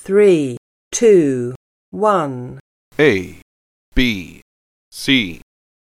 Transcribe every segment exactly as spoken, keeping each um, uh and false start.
three, two, one. A, B, C.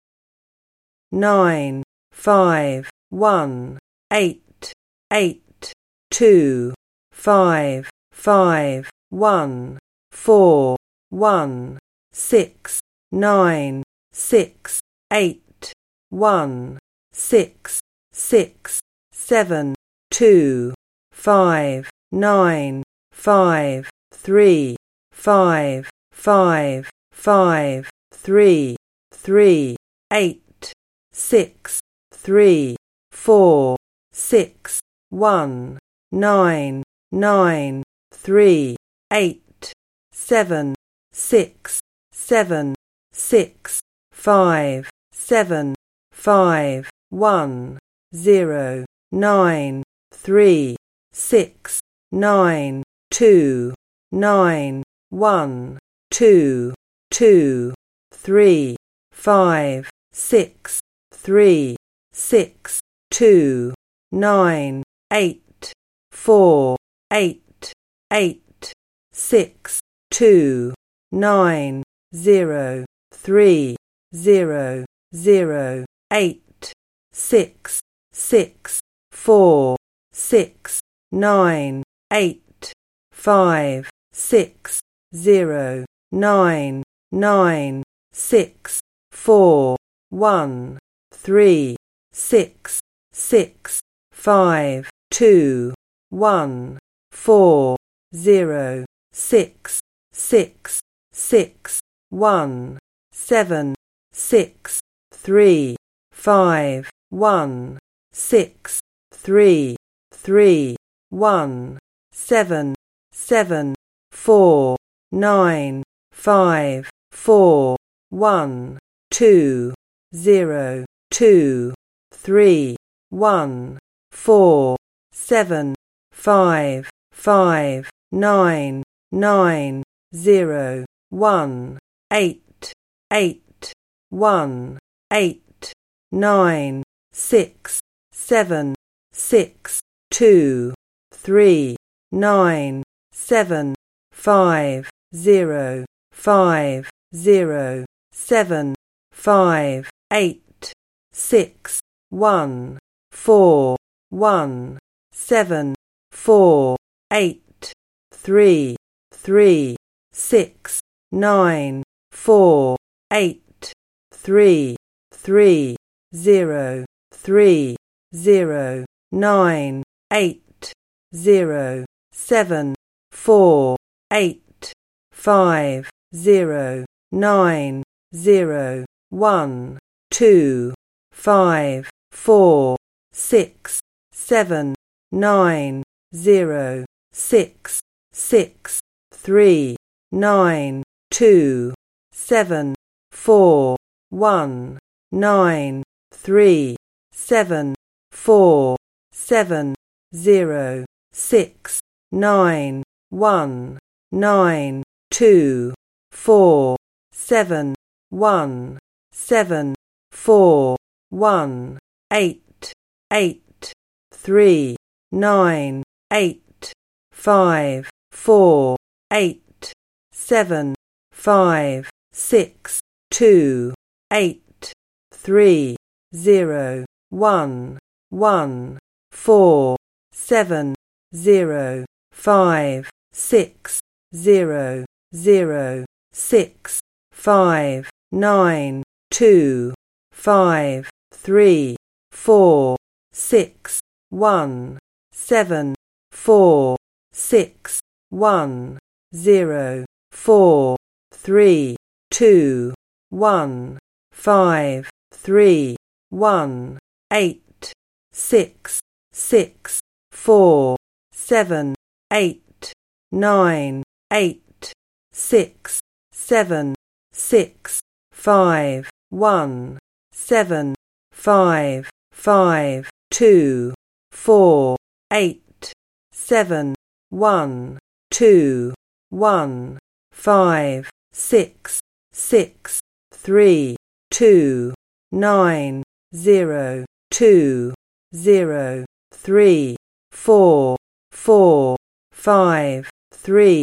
Nine, five, one, eight, eight, two, five, five, one, four, one, six, nine, six, eight, one, six, six, seven, two, five, nine, five, three, five, five, five, three, three, eight, six, three, four, six, one, nine, nine, three, eight, seven, six, seven, six, five, seven, five, one, zero, nine, three, six, nine, two, nine, one, two, two, three, five, six, three, six, two, nine, eight, four, eight, eight, six, two, nine, zero, three, zero, zero, eight, six, six, four, six, nine, eight, five, six, zero, nine, nine, six, four, one, three, six, six, five, two, one, four, zero, six, six, six, one, seven, six, three, five, one, six, three, three, one, seven, seven, four, nine, five, four, one, two, zero, two, three, one, four, seven, five, five, nine, nine, zero, one, eight, eight, one, eight, nine, six, seven, six, two, three, nine, seven, five, zero, five, zero, seven, five, eight, six, one, four, one, seven, four, eight, three, three, six, nine, four, eight, three, three, zero, three, zero, nine, eight, zero, seven, four, eight, five, zero, nine, zero, one, two, five, four, six, seven, nine, zero, six, six, three, nine, two, seven, four, one, nine, three, seven, four, seven, zero, six, nine, one, nine, two, four, seven, one, seven, four, one, eight, eight, three, nine, eight, five, four, eight, seven, five, six, two, eight, three, zero, one, one, four, seven, zero, five, six, zero, zero, six, five, nine, two, five, three, four, six, one, seven, four, six, one, zero, four, three, two, one, five, three, one, eight, six, six, four, seven, eight, nine, eight, six, seven, six, five, one, seven, five, five, two, four, eight, seven, one, two, one, five, six, six, three, two, nine, zero, two, zero, three, four, four, five, three,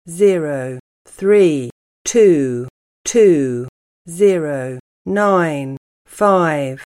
zero, three, two, two, zero, nine, five.